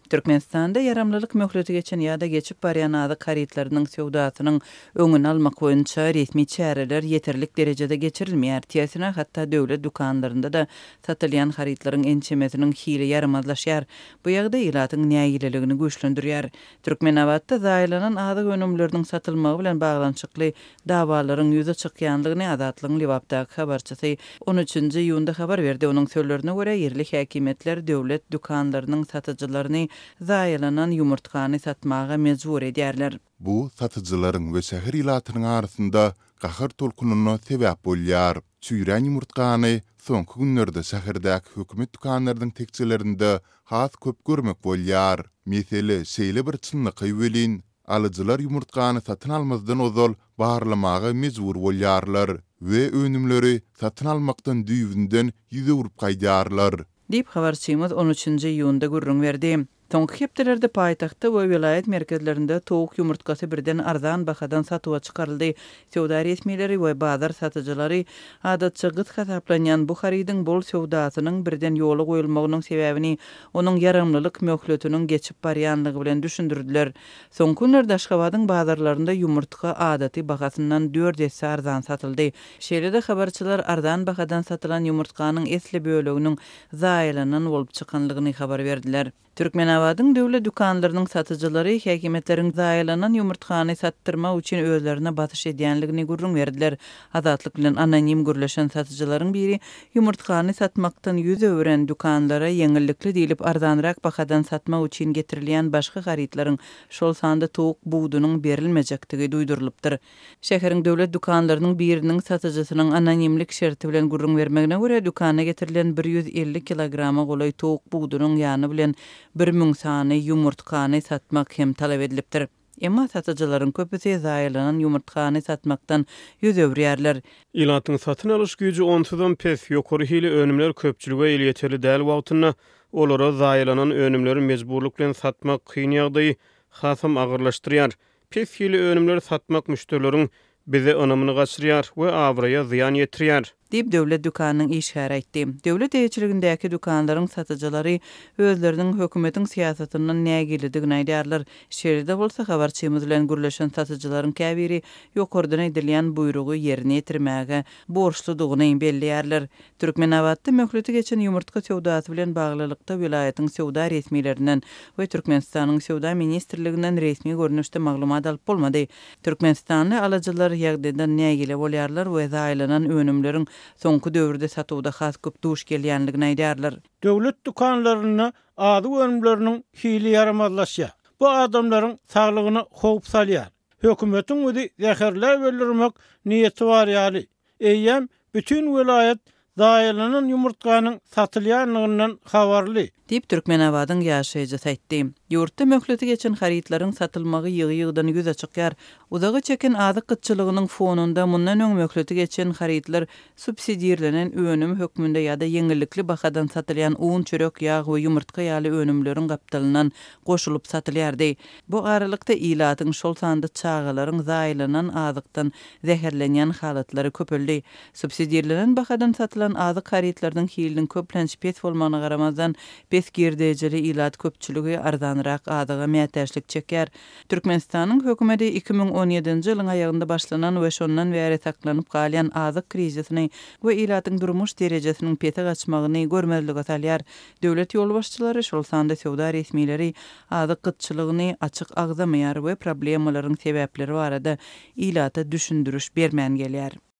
Türkmenistanda yaramlılık möhleti geçen ýa-da geçip barýan azyk haritlarynyň sewdasynyň öňüni almak boýunça resmi çäreler yeterlik derejede geçirilmeýär. Tiýesine hatda döwlet dukanlarynda da satylýan haritlaryň ençemesiniň hili yaramazlaşýar. Bu ýagdaý ilatyň näýileligini güýçlendirýär. Türkmenawatda zaýlanan azyk önümleriniň satylmagy bilen baglanyşykly dawalaryň ýüze çykýanlygyny Azatlygyň Libapdaky habarçysy 13-nji ýunda habar berdi. Onuň sözlerine görä yerli häkimetler döwlet dukanlarynyň satyjylaryny zaýlanan ýumurtkany satmaga mejbur edýärler. Bu satyjylaryň we şäher ilatynyň arasynda gahyr tolkunyna sebäp bolýar. Çüýren ýumurtkany soňky günlerde şäherdäki hökümet dukanlarynyň tekçelerinde has köp görmek bolýar. Mesele şeýle bir çynlyky welin alyjylar ýumurtkany satyn almazdan ozal baharlamaga mejbur bolýarlar we önümleri satyn almakdan düýünden ýüze urup gaýdarlar. Dip habarçymyz 13-nji ýunda gurrun berdi. Soňky hepdelerde paýtagtda we vilayet merkezlerinde towuk ýumurtkasy birden arzan bahadan satywa çykaryldy. Sewda resmileri we bazar satyjylary adatça gyt hasaplanýan bu haridyň bol sewdasynyň birden ýola goýulmagynyň sebäbini onuň yaramlylyk möhletiniň geçip barýanlygy bilen düşündirdiler. Soňky günlerde Aşgabatyň bazarlarynda ýumurtka adaty bahasyndan 4 esse arzan satyldy. Şeýle-de habarçylar arzan bahadan satylan ýumurtkanyň esli böleginiň zaýlanan bolup çykanlygyny habar berdiler. Türkmenawatyň döwlet dukanlarynyň satyjylary häkimetleriň zaýlanan ýumurtkany sattyrma üçin özlerine batyş edýänligini gurrun berdiler. Azatlyk bilen anonim gürleşen satyjylaryň biri ýumurtkany satmakdan ýüz öwren dukanlara ýeňillikli diýilip arzanrak bahadan satmak üçin getirilýän başga haritlaryň şol sanda towuk buğdunyň berilmejektigi duýdurylypdyr. Şäheriň döwlet dukanlarynyň biriniň satyjysynyň anonimlik şerti bilen gurrun bermegine görä dukana getirilen 150 kilograma golay towuk buğdunyň ýany bilen 1000 sany ýumurtkany satmak hem talap edilipdir. Emma satyjylaryň köpüsi zaýlanan ýumurtkany satmakdan ýüz öwrýärler. Ilatyň satyn alyş güýji onsydan pes ýokary hili önümler köpçülüge ýeteri däl wagtyna olara zaýlanan önümleri mejburlyk bilen satmak kyn ýagdaýy hasam agyrlaşdyrýar. Pes hili önümleri satmak müşterileriň bize önümini gaçyrýar we awraya ziýan ýetirýär. Dip döwlet dukanynyň işgär aýtdy. Döwlet eýçiligindäki dukanlaryň satyjylary özleriniň hökümetiň siýasatynyň nägiligini aýdýarlar. Şeýle bolsa habarçymyz bilen gürleşen satyjylaryň käbiri ýokardan edilýän buyrugy ýerine ýetirmäge borçludygyny belliýärler. Türkmenawatda möhleti geçen ýumurtka sewdasy bilen baglylykda vilayatyň sewda resmiýetlerinden we Türkmenistanyň sewda ministrliginden resmi görnüşde maglumat alyp bolmady. Türkmenistanly alyjylar ýagdaýdan nägile bolýarlar we zaýlanan önümleriň soňky döwürde satywda has köp duş gelýänligini aýdýarlar. Döwlet dukanlaryny azyk önümleriniň hili yaramazlaşýar. Bu adamlaryň saglygyny howp salýar. Hökümetiň özi zäherler welirmek niýeti bar ýaly. Eýem bütün vilayet zaýlanan ýumurtkanyň satylýanlygyndan habarly. Dip Türkmenawatyň ýaşaýjy aýtdy. Ýurtda möhleti geçen haritlaryň satylmagy ýygy-ýygydan göze çykýar. Uzagy çeken azyk gytçylygynyň fonunda mundan öň möhleti geçen haritlar subsidiýalenen önüm hökmünde ýa-da ýeňillikli bahadan satylýan un, çörek, ýağ we ýumurtka ýaly önümleriň gapdalynan goşulyp satylýardy. Bu aralykda ilatyň şol sanda çağalaryň zaýlanan azykdan zäherlenýän halatlary köpeldi. Subsidiýalenen bahadan satylan azyk haritlaryň hiliniň köplenç pes bolmagyna garamazdan pes girdejeli ilat köpçüligi arzanrak azyga mätäçlik çeker. Türkmenistanyň hökümeti 2017-nji ýylyň aýagynda başlanan we şondan bäri saklanyp galýan azyk krizisini we ilatyň durmuş derejesiniň pete gaçmagyny görmezlige salýar. Döwlet ýolbaşçylary şol sanda sewda resmiýetleri azyk gytçylygyny açyk agzamaýar we problemalaryň sebäpleri barada ilata düşündürüş bermän gelýär.